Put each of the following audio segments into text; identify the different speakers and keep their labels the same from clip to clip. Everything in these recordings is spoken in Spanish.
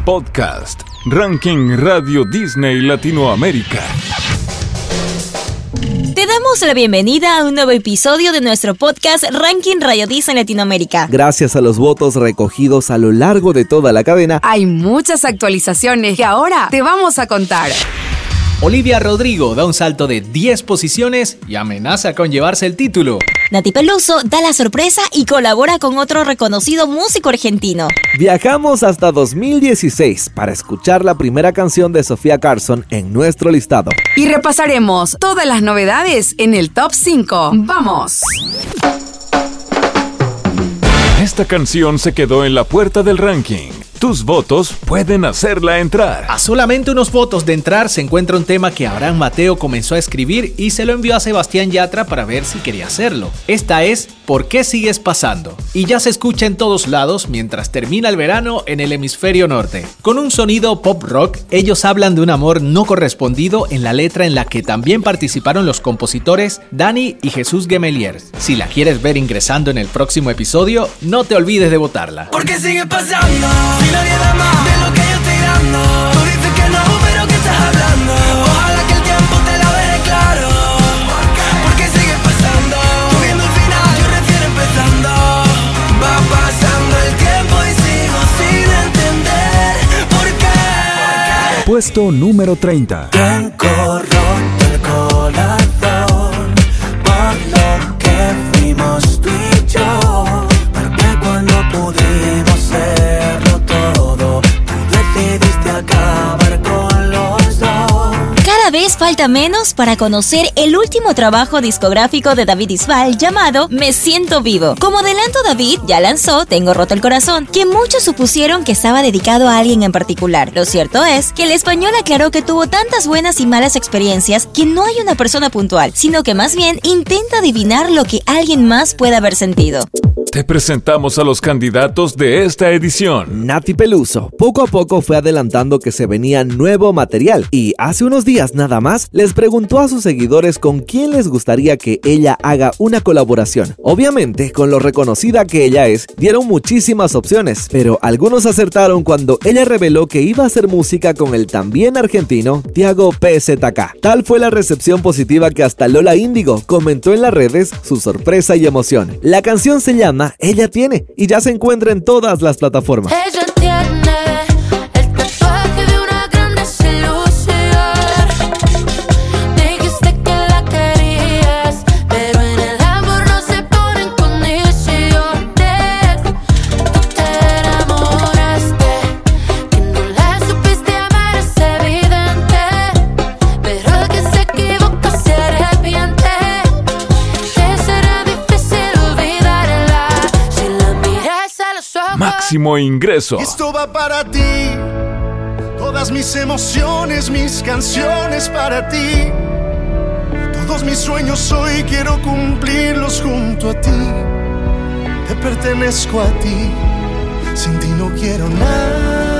Speaker 1: podcast, Ranking Radio Disney Latinoamérica.
Speaker 2: Te damos la bienvenida a un nuevo episodio de nuestro podcast Ranking Radio Disney Latinoamérica.
Speaker 3: Gracias a los votos recogidos a lo largo de toda la cadena,
Speaker 4: hay muchas actualizaciones que ahora te vamos a contar.
Speaker 5: Olivia Rodrigo da un salto de 10 posiciones y amenaza con llevarse el título.
Speaker 2: Nati Peluso da la sorpresa y colabora con otro reconocido músico argentino.
Speaker 3: Viajamos hasta 2016 para escuchar la primera canción de Sofía Carson en nuestro listado.
Speaker 4: Y repasaremos todas las novedades en el Top 5. ¡Vamos!
Speaker 1: Esta canción se quedó en la puerta del ranking. Tus votos pueden hacerla entrar.
Speaker 5: A solamente unos votos de entrar se encuentra un tema que Abraham Mateo comenzó a escribir y se lo envió a Sebastián Yatra para ver si quería hacerlo. Esta es ¿Por qué sigues pasando? Y ya se escucha en todos lados mientras termina el verano en el hemisferio norte. Con un sonido pop rock, ellos hablan de un amor no correspondido en la letra en la que también participaron los compositores Dani y Jesús Gemelier. Si la quieres ver ingresando en el próximo episodio, no te olvides de votarla.
Speaker 6: ¿Por qué sigues pasando? Nadie da más de lo que yo estoy dando. Tú dices que no, pero ¿qué estás hablando? Ojalá que el tiempo te lo deje claro. ¿Por qué sigues pasando? Tú viendo el final, yo recién empezando. Va pasando el tiempo y sigo sin entender ¿por qué?
Speaker 1: Puesto número 30.
Speaker 6: Tengo roto el corazón por lo que fuimos tú y yo. Porque cuando pudimos serlo todo, decidiste acabar con los dos.
Speaker 2: Cada vez falta menos para conocer el último trabajo discográfico de David Bisbal llamado Me Siento Vivo. Como adelanto, David ya lanzó Tengo Roto el Corazón, que muchos supusieron que estaba dedicado a alguien en particular. Lo cierto es que el español aclaró que tuvo tantas buenas y malas experiencias que no hay una persona puntual, sino que más bien intenta adivinar lo que alguien más puede haber sentido.
Speaker 1: Te presentamos a los candidatos de esta edición.
Speaker 3: Nati Peluso poco a poco fue adelantando que se venía nuevo material y hace unos días nada más les preguntó a sus seguidores con quién les gustaría que ella haga una colaboración. Obviamente, con lo reconocida que ella es, dieron muchísimas opciones, pero algunos acertaron cuando ella reveló que iba a hacer música con el también argentino Tiago PZK. Tal fue la recepción positiva que hasta Lola Índigo comentó en las redes su sorpresa y emoción. La canción se llama Ella Tiene y ya se encuentra en todas las plataformas.
Speaker 7: Ella tiene el tatuaje de una gran desilusión. Dijiste que la querías, pero en el amor no se ponen condiciones. Tú te enamoraste, que no la supiste amar es evidente, pero el que se equivoca se arrepiente. Que será difícil olvidarla si la miras a los ojos.
Speaker 1: Máximo ingreso.
Speaker 8: Esto va para ti, todas mis emociones, mis canciones para ti. Todos mis sueños hoy quiero cumplirlos junto a ti. Te pertenezco a ti, sin ti no quiero nada.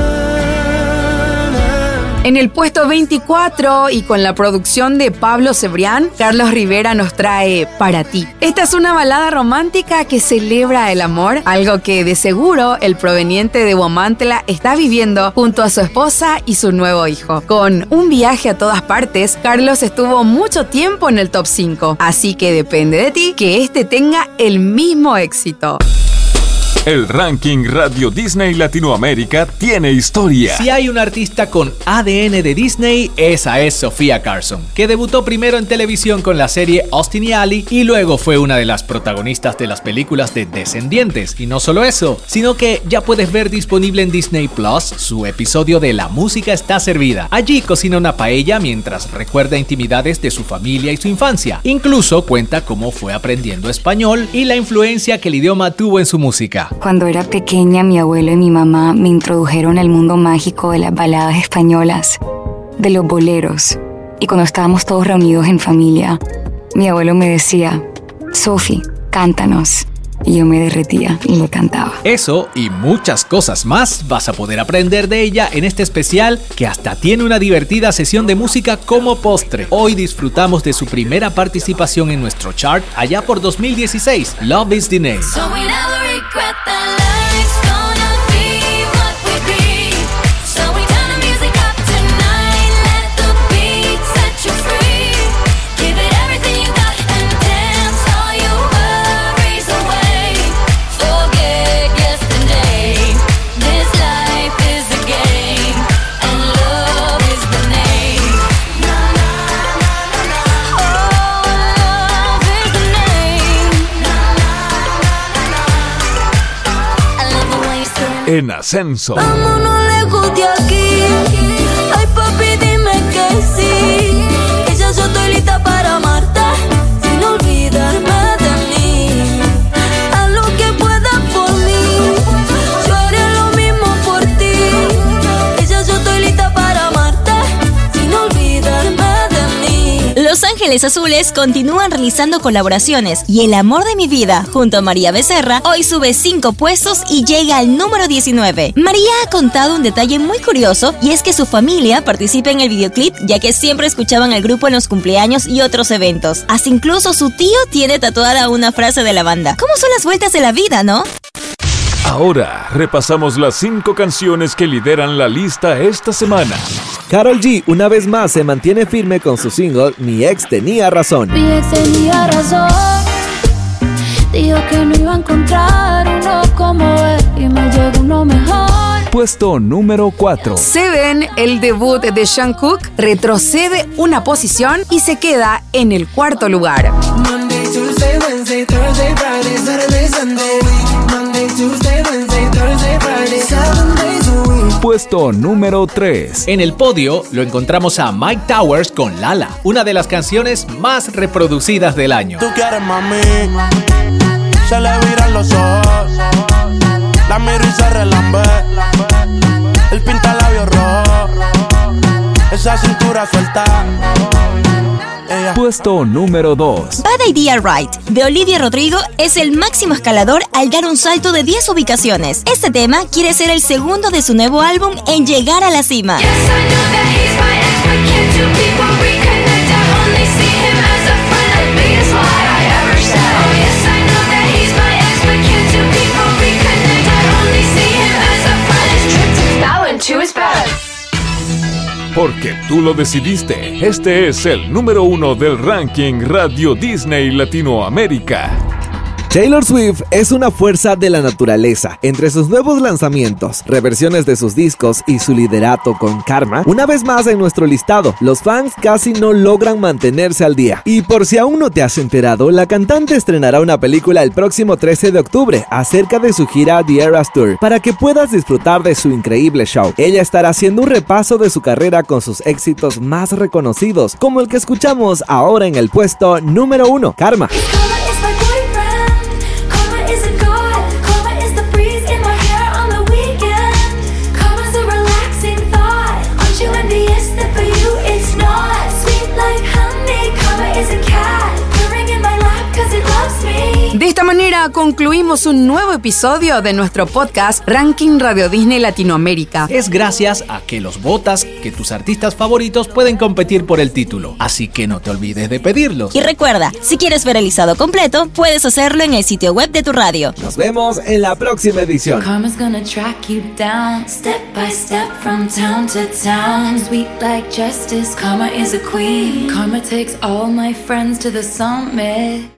Speaker 4: En el puesto 24 y con la producción de Pablo Cebrián, Carlos Rivera nos trae Para Ti. Esta es una balada romántica que celebra el amor, algo que de seguro el proveniente de Huamantla está viviendo junto a su esposa y su nuevo hijo. Con Un viaje a todas partes, Carlos estuvo mucho tiempo en el top 5, así que depende de ti que este tenga el mismo éxito.
Speaker 1: El ranking Radio Disney Latinoamérica tiene historia.
Speaker 5: Si hay un artista con ADN de Disney, esa es Sofía Carson, que debutó primero en televisión con la serie Austin y Ally y luego fue una de las protagonistas de las películas de Descendientes. Y no solo eso, sino que ya puedes ver disponible en Disney Plus su episodio de La música está servida. Allí cocina una paella mientras recuerda intimidades de su familia y su infancia. Incluso cuenta cómo fue aprendiendo español y la influencia que el idioma tuvo en su música.
Speaker 9: Cuando era pequeña, mi abuelo y mi mamá me introdujeron al mundo mágico de las baladas españolas, de los boleros. Y cuando estábamos todos reunidos en familia, mi abuelo me decía, Sofi, cántanos. Y yo me derretía y le cantaba.
Speaker 5: Eso y muchas cosas más vas a poder aprender de ella en este especial que hasta tiene una divertida sesión de música como postre. Hoy disfrutamos de su primera participación en nuestro chart allá por 2016, Love is the Name.
Speaker 7: So we never regret that life's gonna be what we be. So
Speaker 1: en ascenso.
Speaker 7: Vámonos lejos de aquí. Ay, papi, dime que sí. Que ya yo estoy lista para amarte, sin olvidarme de mí. Haz lo que puedas por mí, yo haré lo mismo por ti. Que ya yo estoy lista para amarte, sin olvidarme de mí.
Speaker 2: Los Ángeles Azules continúan realizando colaboraciones y El amor de mi vida, junto a María Becerra, hoy sube 5 puestos y llega al número 19. María ha contado un detalle muy curioso y es que su familia participa en el videoclip ya que siempre escuchaban al grupo en los cumpleaños y otros eventos. Hasta incluso su tío tiene tatuada una frase de la banda. ¿Cómo son las vueltas de la vida, no?
Speaker 1: Ahora repasamos las 5 canciones que lideran la lista esta semana.
Speaker 3: Karol G una vez más se mantiene firme con su single Mi ex tenía razón.
Speaker 7: Mi ex tenía razón, dijo que no iba a encontrar uno como él y me llegó uno mejor.
Speaker 1: Puesto número 4.
Speaker 4: Seven, el debut de Jungkook, retrocede una posición y se queda en el 4º lugar.
Speaker 6: Monday, Tuesday, Wednesday, Thursday, Friday, Saturday, Sunday. Monday, Tuesday, Wednesday, Thursday, Friday, 7 days a week.
Speaker 1: Puesto número 3.
Speaker 5: En el podio lo encontramos a Mike Towers con Lala, una de las canciones más reproducidas del año.
Speaker 10: Tú quieres, mami, se le viran los ojos, la miro y se relambe, el pinta labios rojo, esa cintura suelta.
Speaker 1: Puesto número 2.
Speaker 2: Bad Idea Right, de Olivia Rodrigo, es el máximo escalador al dar un salto de 10 ubicaciones. Este tema quiere ser el segundo de su nuevo álbum en llegar a la cima.
Speaker 1: Porque tú lo decidiste. Este es el número 1 del ranking Radio Disney Latinoamérica.
Speaker 3: Taylor Swift es una fuerza de la naturaleza. Entre sus nuevos lanzamientos, reversiones de sus discos y su liderato con Karma, una vez más en nuestro listado, los fans casi no logran mantenerse al día. Y por si aún no te has enterado, la cantante estrenará una película el próximo 13 de octubre acerca de su gira The Eras Tour, para que puedas disfrutar de su increíble show. Ella estará haciendo un repaso de su carrera con sus éxitos más reconocidos, como el que escuchamos ahora en el puesto número 1, Karma.
Speaker 4: De esta manera concluimos un nuevo episodio de nuestro podcast Ranking Radio Disney Latinoamérica.
Speaker 5: Es gracias a que los votas que tus artistas favoritos pueden competir por el título, así que no te olvides de pedirlos.
Speaker 2: Y recuerda, si quieres ver el listado completo, puedes hacerlo en el sitio web de tu radio.
Speaker 3: Nos vemos en la próxima edición.
Speaker 7: Karma's gonna track you down, step by step from town to town. Sweet like justice, karma is a queen. Karma takes all my friends to the summit.